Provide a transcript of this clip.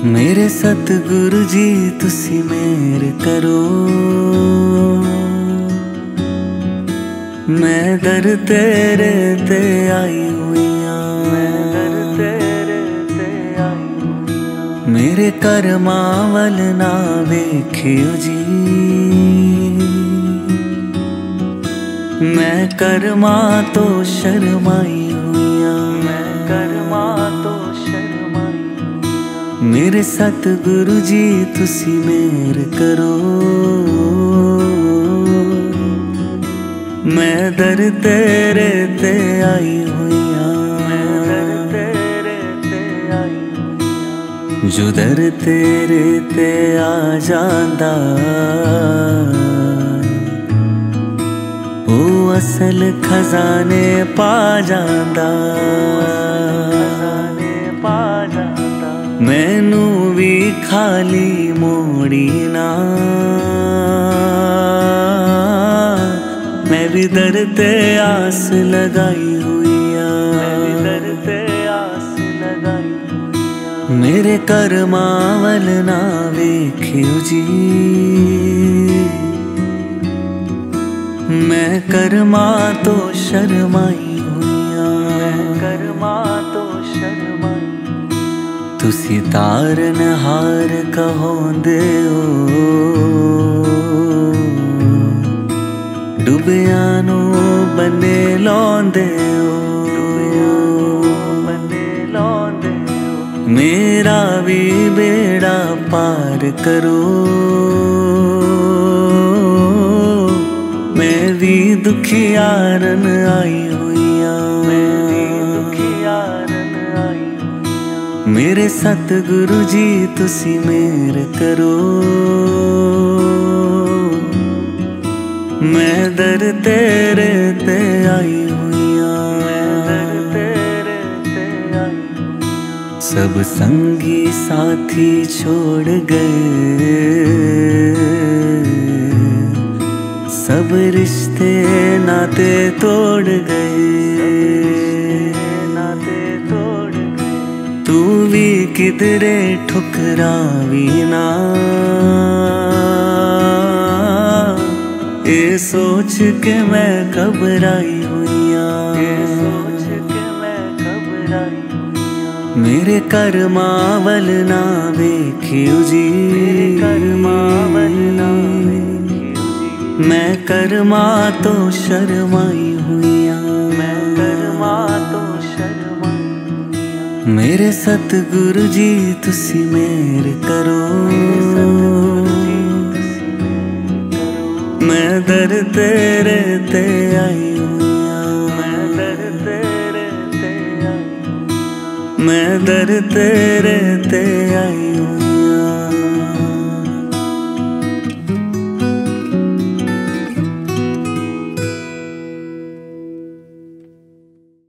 मेरे सतगुरु जी तुसी मेहर करो। मैं दर तेरे ते आई हुई मेरे कर्मा वल ना वेखियो जी। मैं कर्मा तो शर्माई हुई मेरे सतगुरु जी तुसी मेहर करो। मैं दर तेरे ते आई हुई जो दर तेरे ते आ जांदा ओ असल खजाने पा जांदा। मैनू भी खाली मोड़ी ना मैं भी दर ते आस लगाई हुई मेरे कर्मा वल ना वेखियो जी। मैं कर्मा तो शर्माई तुसी तारन हार कहोंदे हो। डुबिया नू बन्ने लौंदे हो। मेरा भी बेड़ा पार करो। मैं भी दुखियारन आई हुई मेरे सतगुरु जी तुसी मेहर करो। मैं दर तेरे ते आई हुई सब संगी साथी छोड़ गए। सब रिश्ते नाते तोड़ गए। तू भी किधरे ठुकरावी ना ये सोच के मैं घबराई हुई मेरे कर्मा वल ना वेखियो जी। मैं कर्मा तो शर्माई हुई मेरे सतगुरु जी तुसी मेहर करो। मैं दर तेरे ते आई हुई मैं दर तेरे ते आई हूँ।